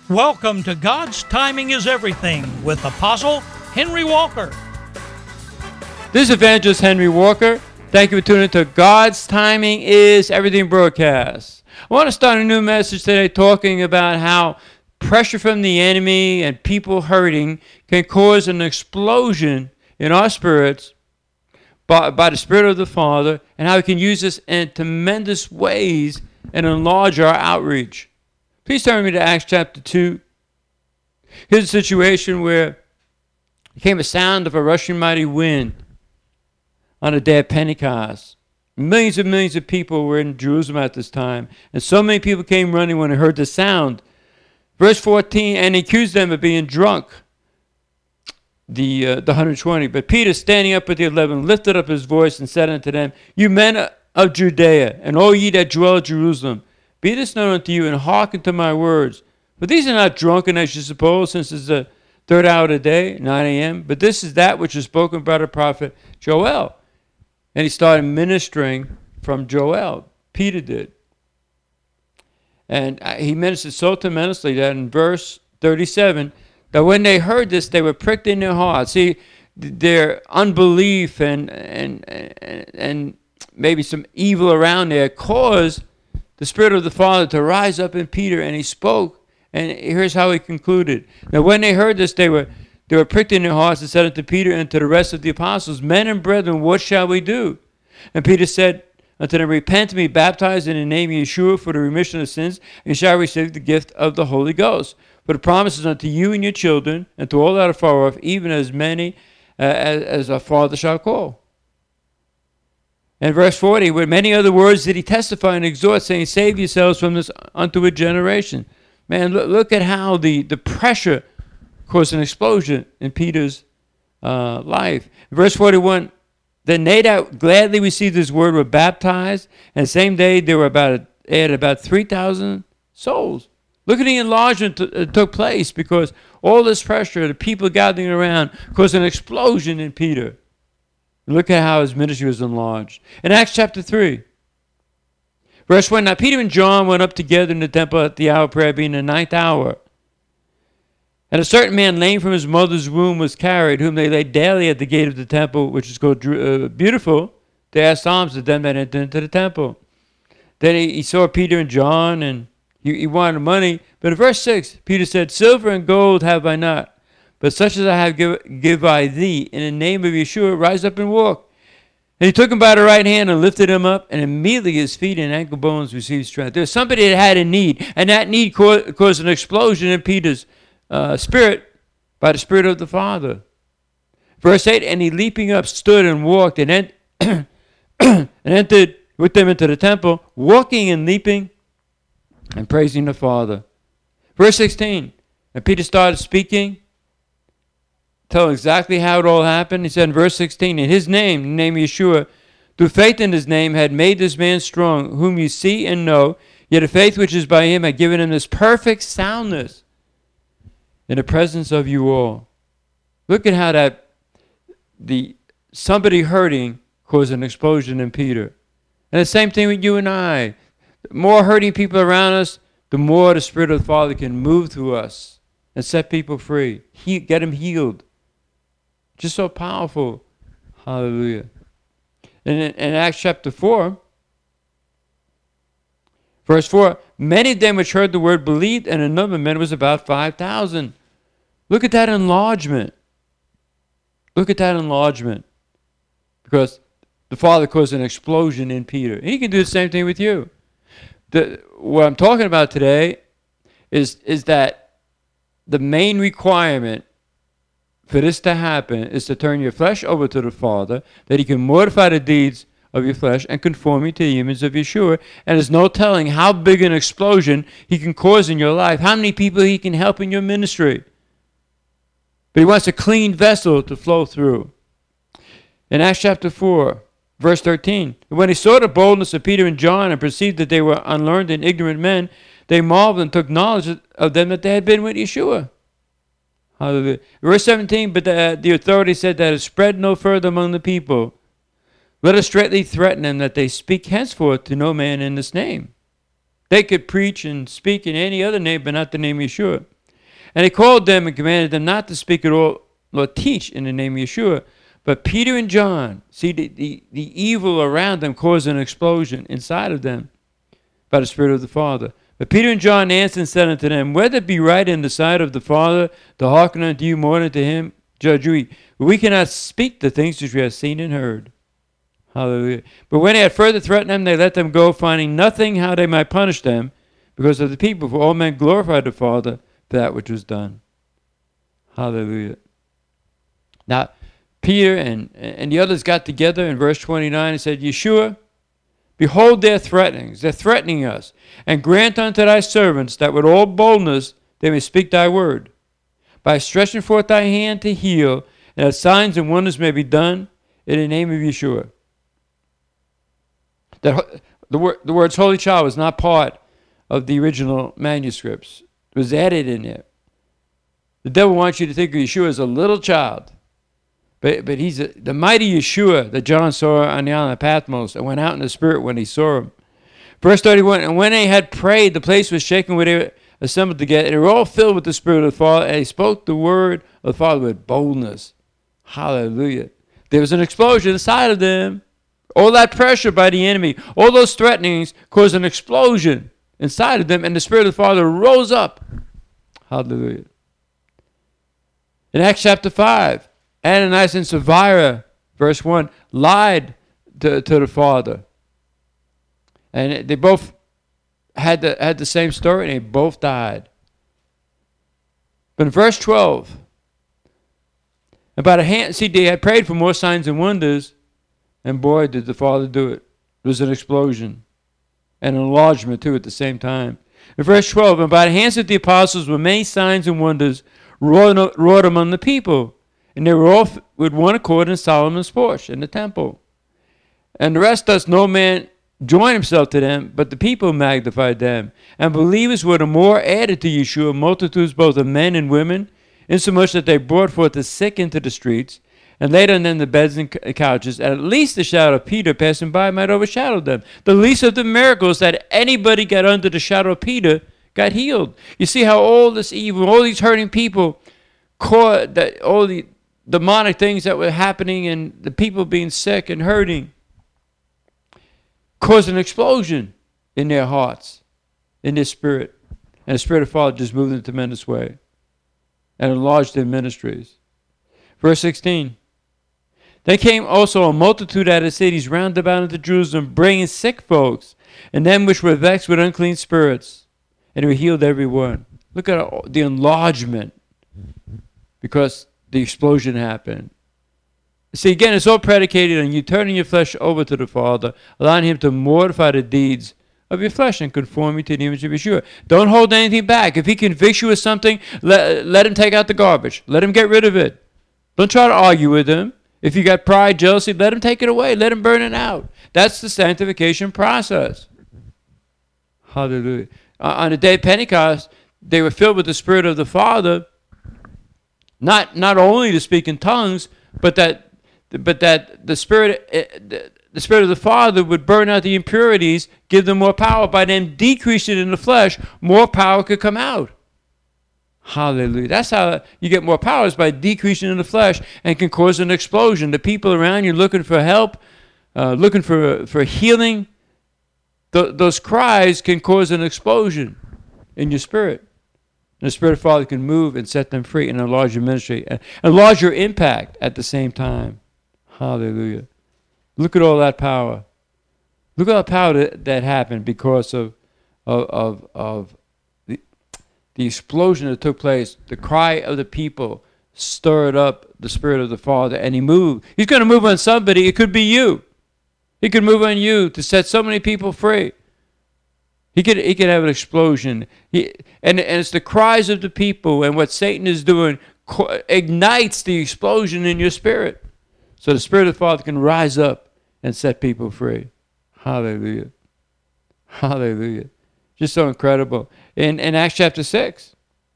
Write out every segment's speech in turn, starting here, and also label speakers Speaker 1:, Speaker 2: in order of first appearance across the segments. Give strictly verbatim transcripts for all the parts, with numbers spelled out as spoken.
Speaker 1: Welcome to God's Timing is Everything with Apostle Henry Walker.
Speaker 2: This is Evangelist Henry Walker. Thank you for tuning in to God's Timing is Everything broadcast. I want to start a new message today talking about how pressure from the enemy and people hurting can cause an explosion in our spirits by, by the Spirit of the Father, and how we can use this in tremendous ways and enlarge our outreach. Please turn me to Acts chapter two. Here's a situation where there came a sound of a rushing mighty wind on the day of Pentecost. Millions and millions of people were in Jerusalem at this time, and so many people came running when they heard the sound. Verse fourteen, and he accused them of being drunk, the uh, the one hundred twenty. But Peter, standing up with the eleven, lifted up his voice and said unto them, You men of Judea, and all ye that dwell at Jerusalem, be this known unto you, and hearken to my words. For these are not drunken, as you suppose, since it's the third hour of the day, nine a.m., but this is that which is spoken by the prophet Joel. And he started ministering from Joel. Peter did. And he ministered so tremendously that in verse thirty-seven, that when they heard this, they were pricked in their hearts. See, their unbelief and and and, and maybe some evil around there caused the Spirit of the Father to rise up in Peter, and he spoke, and here's how he concluded. Now when they heard this, they were they were pricked in their hearts and said unto Peter and to the rest of the apostles, Men and brethren, what shall we do? And Peter said unto them, Repent and be baptized in the name of Yeshua for the remission of sins, and you shall receive the gift of the Holy Ghost. For the promise is unto you and your children, and to all that are far off, even as many uh, as, as our Father shall call. And verse forty, with many other words did he testify and exhort, saying, Save yourselves from this unto generation. Man, look, look at how the, the pressure caused an explosion in Peter's uh, life. Verse forty-one, Then they that gladly received his word were baptized, and the same day there were about, they had about three thousand souls. Look at the enlargement that took place, because all this pressure, the people gathering around, caused an explosion in Peter. Look at how his ministry was enlarged. In Acts chapter three, verse one, Now Peter and John went up together in the temple at the hour of prayer, being the ninth hour. And a certain man lame from his mother's womb was carried, whom they laid daily at the gate of the temple, which is called uh, Beautiful, to ask alms of them that entered into the temple. Then he, he saw Peter and John, and he, he wanted money. But in verse six, Peter said, Silver and gold have I not, but such as I have give, give I thee. In the name of Yeshua, rise up and walk. And he took him by the right hand and lifted him up, and immediately his feet and ankle bones received strength. There was somebody that had a need, and that need caused, caused an explosion in Peter's uh, spirit by the Spirit of the Father. Verse eight, and he leaping up stood and walked and, ent- and entered with them into the temple, walking and leaping and praising the Father. Verse sixteen, and Peter started speaking, tell exactly how it all happened. He said in verse sixteen, In his name, the name of Yeshua, through faith in his name, had made this man strong, whom you see and know, yet the faith which is by him had given him this perfect soundness in the presence of you all. Look at how that the somebody hurting caused an explosion in Peter. And the same thing with you and I. The more hurting people around us, the more the Spirit of the Father can move through us and set people free, he, get them healed. Just so powerful. Hallelujah. And in, in Acts chapter four, verse four, many of them which heard the word believed, and the number of men was about five thousand. Look at that enlargement. Look at that enlargement. Because the Father caused an explosion in Peter. And he can do the same thing with you. The, what I'm talking about today is, is that the main requirement for this to happen is to turn your flesh over to the Father, that he can mortify the deeds of your flesh and conform you to the image of Yeshua. And there's no telling how big an explosion he can cause in your life, how many people he can help in your ministry. But he wants a clean vessel to flow through. In Acts chapter four, verse thirteen, when he saw the boldness of Peter and John and perceived that they were unlearned and ignorant men, they marveled and took knowledge of them that they had been with Yeshua. Hallelujah. Verse seventeen, but the, the authority said that it spread no further among the people. Let us straightly threaten them that they speak henceforth to no man in this name. They could preach and speak in any other name, but not the name of Yeshua. And he called them and commanded them not to speak at all nor teach in the name of Yeshua. But Peter and John, see, the, the, the evil around them caused an explosion inside of them by the Spirit of the Father. But Peter and John answered and said unto them, whether it be right in the sight of the Father to hearken unto you more than to him, judge we. But we cannot speak the things which we have seen and heard. Hallelujah. But when they had further threatened them, they let them go, finding nothing how they might punish them because of the people. For all men glorified the Father for that which was done. Hallelujah. Now, Peter and, and the others got together in verse twenty-nine and said, Yeshua, behold their threatenings. They're threatening us. And grant unto thy servants that with all boldness they may speak thy word. By stretching forth thy hand to heal, and that signs and wonders may be done in the name of Yeshua. That the, word, the words Holy Child was not part of the original manuscripts. It was added in there. The devil wants you to think of Yeshua as a little child. But but he's a, the mighty Yeshua that John saw on the island of Patmos and went out in the spirit when he saw him. Verse thirty-one, and when they had prayed, the place was shaken where they were assembled together. They were all filled with the Spirit of the Father, and they spoke the word of the Father with boldness. Hallelujah. There was an explosion inside of them. All that pressure by the enemy, all those threatenings caused an explosion inside of them, and the Spirit of the Father rose up. Hallelujah. In Acts chapter five, Ananias and Sapphira, verse one, lied to, to the Father. And they both had the, had the same story, and they both died. But in verse twelve, about a hand, see, they had prayed for more signs and wonders, and boy, did the Father do it. It was an explosion and an enlargement, too, at the same time. In verse twelve, and by the hands of the apostles were many signs and wonders wrought, wrought among the people. And they were all with one accord in Solomon's porch in the temple. And the rest does no man join himself to them, but the people magnified them. And believers were the more added to Yeshua, multitudes both of men and women, insomuch that they brought forth the sick into the streets, and laid on them the beds and couches, and at least the shadow of Peter passing by might overshadow them. The least of the miracles that anybody got under the shadow of Peter got healed. You see how all this evil, all these hurting people, caught that all the demonic things that were happening and the people being sick and hurting caused an explosion in their hearts, in their spirit. And the Spirit of Father just moved in a tremendous way and enlarged their ministries. Verse sixteen. They came also a multitude out of cities round about into Jerusalem, bringing sick folks, and them which were vexed with unclean spirits, and they were healed every one. Look at the enlargement, because the explosion happened. See, again, it's all predicated on you turning your flesh over to the Father, allowing Him to mortify the deeds of your flesh and conform you to the image of Yeshua. Don't hold anything back. If He convicts you with something, let, let Him take out the garbage. Let Him get rid of it. Don't try to argue with Him. If you got pride, jealousy, let Him take it away. Let Him burn it out. That's the sanctification process. Hallelujah. Uh, on the day of Pentecost, they were filled with the Spirit of the Father, not not only to speak in tongues, but that but that the Spirit the, the Spirit of the Father would burn out the impurities, give them more power. By them decreasing in the flesh, more power could come out. Hallelujah. That's how you get more power, is by decreasing in the flesh, and can cause an explosion. The people around you looking for help, uh, looking for, for healing, th- those cries can cause an explosion in your spirit. And the Spirit of Father can move and set them free and enlarge your ministry, and enlarge your impact at the same time. Hallelujah. Look at all that power. Look at all the power that, that happened because of, of, of, of the, the explosion that took place. The cry of the people stirred up the Spirit of the Father, and He moved. He's going to move on somebody. It could be you. He could move on you to set so many people free. He could, he could have an explosion. He, and, and it's the cries of the people and what Satan is doing co- ignites the explosion in your spirit. So the Spirit of the Father can rise up and set people free. Hallelujah. Hallelujah. Just so incredible. In, in Acts chapter six,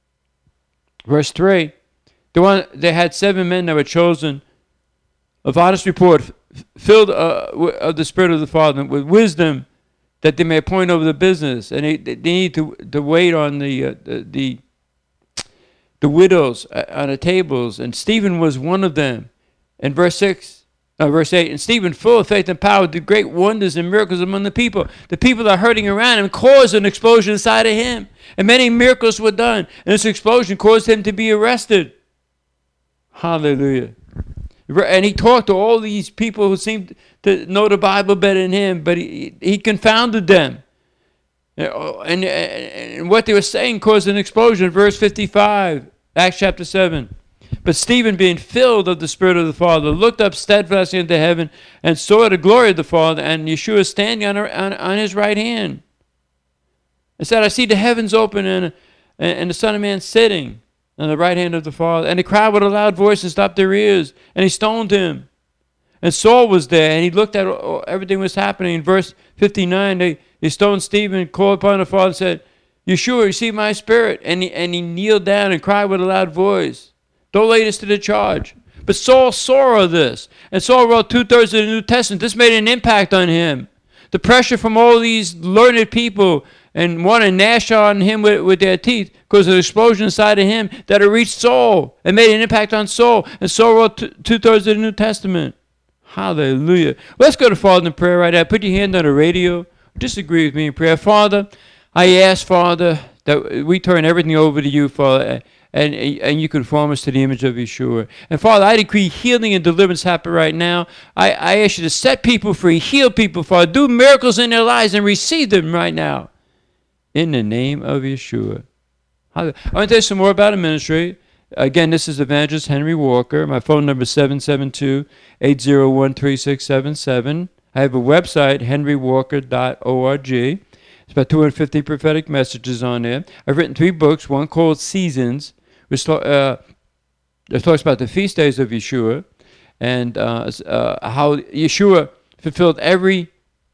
Speaker 2: verse three, the one, they had seven men that were chosen of honest report, f- filled uh, w- of the Spirit of the Father with wisdom, that they may appoint over the business. And they, they need to, to wait on the, uh, the, the the widows uh, on the tables, and Stephen was one of them. In verse six, uh, verse eight, and Stephen, full of faith and power, did great wonders and miracles among the people. The people that are hurting around him caused an explosion inside of him, and many miracles were done. And this explosion caused him to be arrested. Hallelujah. And he talked to all these people who seemed to know the Bible better than him, but he, he confounded them. And, and what they were saying caused an explosion. Verse fifty-five, Acts chapter seven. But Stephen, being filled of the Spirit of the Father, looked up steadfastly into heaven and saw the glory of the Father and Yeshua standing on, on, on his right hand. And said, I see the heavens open and, and the Son of Man sitting on the right hand of the Father. And they cried with a loud voice and stopped their ears, and he stoned him. And Saul was there, and he looked at everything that was happening. In verse fifty-nine, they, they stoned Stephen, called upon the Father, and said, Yeshua, receive my spirit. And he, and he kneeled down and cried with a loud voice, don't lay this to the charge. But Saul saw this, and Saul wrote two-thirds of the New Testament. This made an impact on him. The pressure from all these learned people and want to gnash on him with, with their teeth caused an explosion inside of him that it reached Saul and made an impact on Saul. And Saul wrote t- two-thirds of the New Testament. Hallelujah. Let's go to Father in prayer right now. Put your hand on the radio. Just agree with me in prayer. Father, I ask, Father, that we turn everything over to you, Father, and, and you conform us to the image of Yeshua. And Father, I decree healing and deliverance happen right now. I, I ask you to set people free, heal people, Father, do miracles in their lives and receive them right now. In the name of Yeshua. I want to tell you some more about a ministry. Again, this is Evangelist Henry Walker. My phone number is seven seven two, eight zero one, three six seven seven. I have a website, henry walker dot org. It's about two hundred fifty prophetic messages on there. I've written three books, one called Seasons, which uh, talks about the feast days of Yeshua and uh, uh, how Yeshua fulfilled every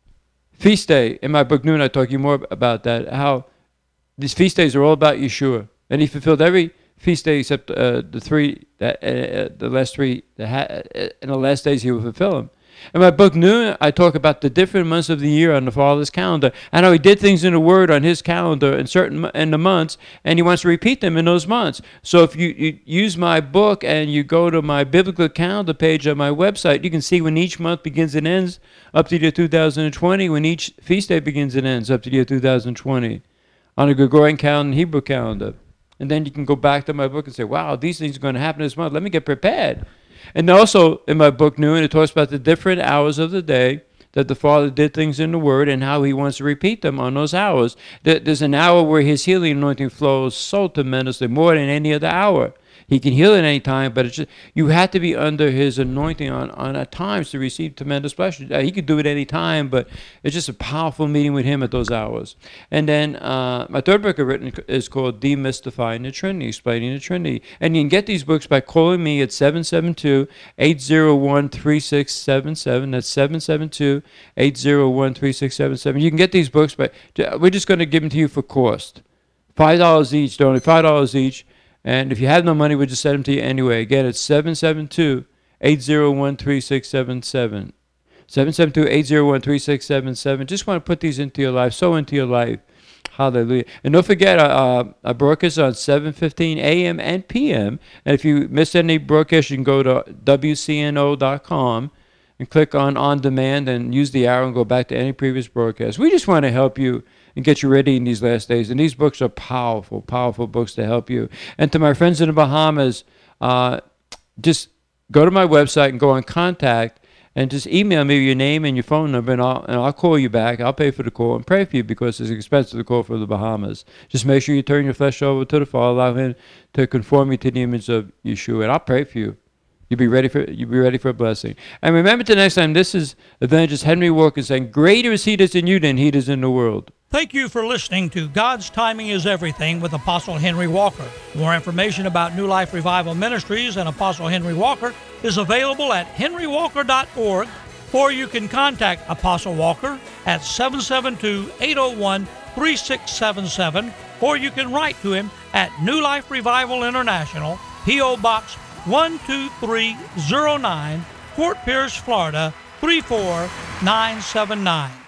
Speaker 2: feast day. In my book, Noon, I talk you more about that, how these feast days are all about Yeshua. And he fulfilled every feast day except uh, the three, that, uh, the last three, the ha- in the last days he will fulfill them. In my book, Noon, I talk about the different months of the year on the Father's calendar and how he did things in the Word on his calendar in certain in the months, and he wants to repeat them in those months. So if you, you use my book and you go to my biblical calendar page on my website, you can see when each month begins and ends up to the year two thousand twenty, when each feast day begins and ends up to the year two thousand twenty on a Gregorian calendar and Hebrew calendar. And then you can go back to my book and say, wow, these things are going to happen this month. Let me get prepared. And also in my book, Noon, it talks about the different hours of the day that the Father did things in the Word and how he wants to repeat them on those hours. There's an hour where his healing anointing flows so tremendously, more than any other hour. He can heal at any time, but it's just, you have to be under his anointing on, on at times to receive tremendous blessing. Uh, he could do it any time, but it's just a powerful meeting with him at those hours. And then uh, my third book I've written is called Demystifying the Trinity, Explaining the Trinity. And you can get these books by calling me at seven seven two, eight zero one, three six seven seven. That's seven seven two, eight zero one, three six seven seven. You can get these books, but we're just going to give them to you for cost. five dollars each, they're only five dollars each. And if you have no money, we'll just send them to you anyway. Again, it's seven seven two, eight zero one, three six seven seven. seven seven two, eight zero one, three six seven seven. Just want to put these into your life, so into your life. Hallelujah. And don't forget, uh, I broadcast on seven fifteen a.m. and p m. And if you miss any broadcast, you can go to W C N O dot com and click on On Demand and use the arrow and go back to any previous broadcast. We just want to help you and get you ready in these last days. And these books are powerful, powerful books to help you. And to my friends in the Bahamas, uh, just go to my website and go on contact and just email me your name and your phone number, and I'll, and I'll call you back. I'll pay for the call and pray for you because it's expensive to call for the Bahamas. Just make sure you turn your flesh over to the Father, allow him to conform you to the image of Yeshua, and I'll pray for you. You'll be ready for you'll be ready for a blessing. And remember, the next time, this is Evangelist Henry Walker saying, greater is he that's in you than he that's in the world.
Speaker 1: Thank you for listening to God's Timing is Everything with Apostle Henry Walker. More information about New Life Revival Ministries and Apostle Henry Walker is available at henry walker dot org, or you can contact Apostle Walker at seven seven two, eight zero one, three six seven seven, or you can write to him at New Life Revival International, P O. Box one two three zero nine, Fort Pierce, Florida three four nine seven nine.